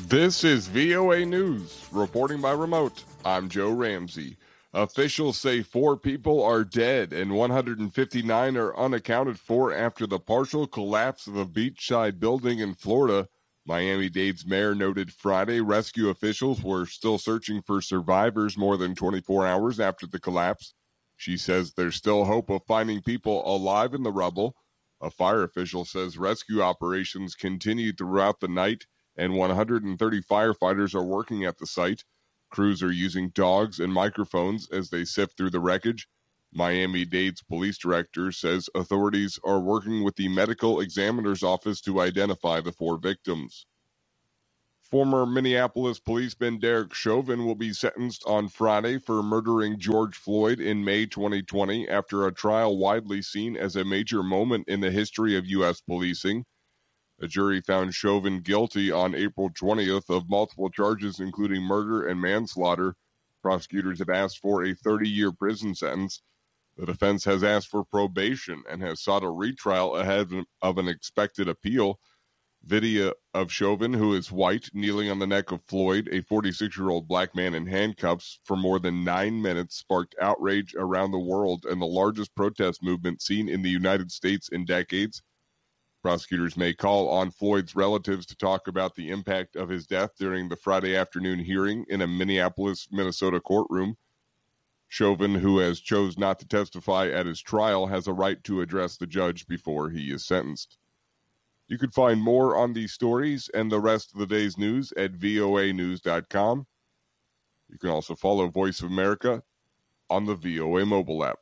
This is VOA News, reporting by remote. I'm Joe Ramsey. Officials say 4 people are dead and 159 are unaccounted for after the partial collapse of a beachside building in Florida. Miami-Dade's mayor noted Friday rescue officials were still searching for survivors more than 24 hours after the collapse. She says there's still hope of finding people alive in the rubble. A fire official says rescue operations continued throughout the night, and 130 firefighters are working at the site. Crews are using dogs and microphones as they sift through the wreckage. Miami-Dade's police director says authorities are working with the medical examiner's office to identify the 4 victims. Former Minneapolis policeman Derek Chauvin will be sentenced on Friday for murdering George Floyd in May 2020 after a trial widely seen as a major moment in the history of U.S. policing. A jury found Chauvin guilty on April 20th of multiple charges, including murder and manslaughter. Prosecutors have asked for a 30-year prison sentence. The defense has asked for probation and has sought a retrial ahead of an expected appeal. Video of Chauvin, who is white, kneeling on the neck of Floyd, a 46-year-old black man in handcuffs, for more than 9 minutes sparked outrage around the world and the largest protest movement seen in the United States in decades. Prosecutors may call on Floyd's relatives to talk about the impact of his death during the Friday afternoon hearing in a Minneapolis, Minnesota courtroom. Chauvin, who has chose not to testify at his trial, has a right to address the judge before he is sentenced. You can find more on these stories and the rest of the day's news at voanews.com. You can also follow Voice of America on the VOA mobile app.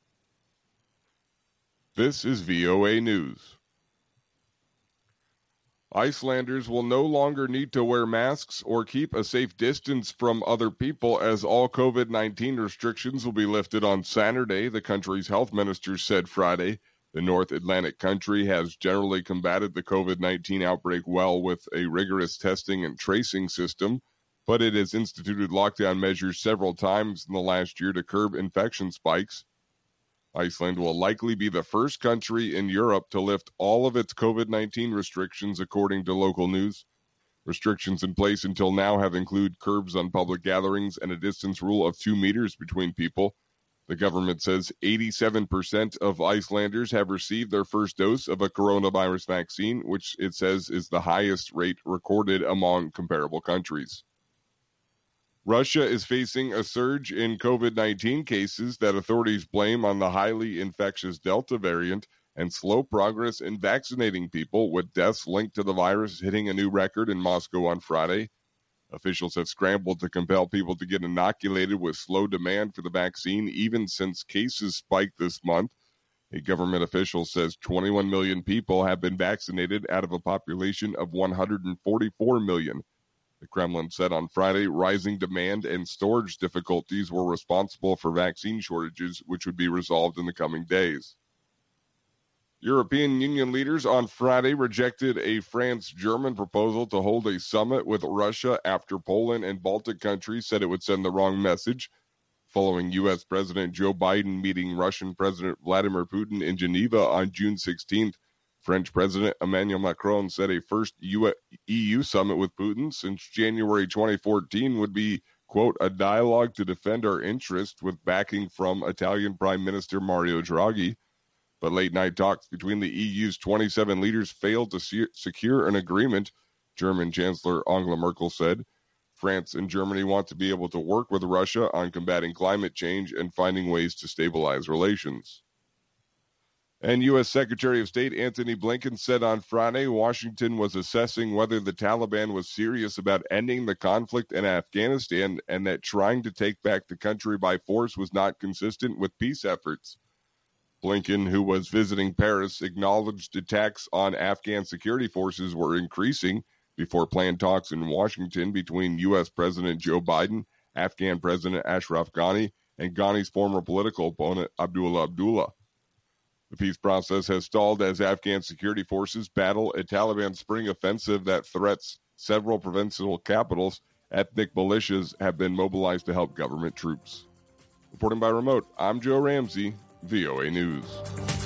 This is VOA News. Icelanders will no longer need to wear masks or keep a safe distance from other people as all COVID-19 restrictions will be lifted on Saturday, the country's health minister said Friday. The North Atlantic country has generally combated the COVID-19 outbreak well with a rigorous testing and tracing system, but it has instituted lockdown measures several times in the last year to curb infection spikes. Iceland will likely be the first country in Europe to lift all of its COVID-19 restrictions, according to local news. Restrictions in place until now have included curbs on public gatherings and a distance rule of 2 meters between people. The government says 87% of Icelanders have received their first dose of a coronavirus vaccine, which it says is the highest rate recorded among comparable countries. Russia is facing a surge in COVID-19 cases that authorities blame on the highly infectious Delta variant and slow progress in vaccinating people, with deaths linked to the virus hitting a new record in Moscow on Friday. Officials have scrambled to compel people to get inoculated with slow demand for the vaccine, even since cases spiked this month. A government official says 21 million people have been vaccinated out of a population of 144 million. The Kremlin said on Friday rising demand and storage difficulties were responsible for vaccine shortages, which would be resolved in the coming days. European Union leaders on Friday rejected a France-German proposal to hold a summit with Russia after Poland and Baltic countries said it would send the wrong message. Following U.S. President Joe Biden meeting Russian President Vladimir Putin in Geneva on June 16th, French President Emmanuel Macron said a first EU summit with Putin since January 2014 would be, quote, a dialogue to defend our interests with backing from Italian Prime Minister Mario Draghi. But late-night talks between the EU's 27 leaders failed to secure an agreement, German Chancellor Angela Merkel said. France and Germany want to be able to work with Russia on combating climate change and finding ways to stabilize relations. And U.S. Secretary of State Antony Blinken said on Friday Washington was assessing whether the Taliban was serious about ending the conflict in Afghanistan and that trying to take back the country by force was not consistent with peace efforts. Blinken, who was visiting Paris, acknowledged attacks on Afghan security forces were increasing before planned talks in Washington between U.S. President Joe Biden, Afghan President Ashraf Ghani, and Ghani's former political opponent Abdullah Abdullah. The peace process has stalled as Afghan security forces battle a Taliban spring offensive that threats several provincial capitals. Ethnic militias have been mobilized to help government troops. Reporting by remote, I'm Joe Ramsey, VOA News.